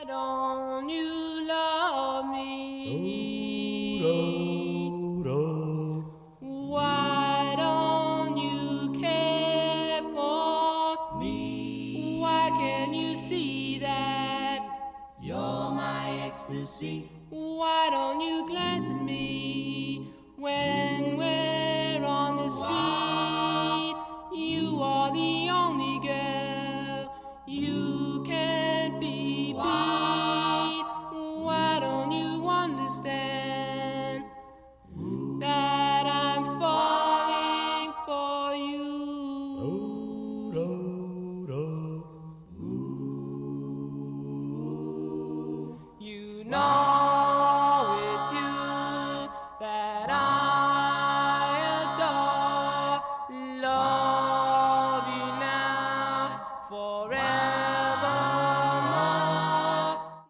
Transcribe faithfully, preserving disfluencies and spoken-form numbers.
don't you love me? Oh, do, do. Why don't you care for Me, Why can't you see that? you're my ecstasy. Why don't you glance at me when we're on the street? You are the only girl, you can't be beat. Why don't you understand that I'm falling for you? Oh, do, do. You know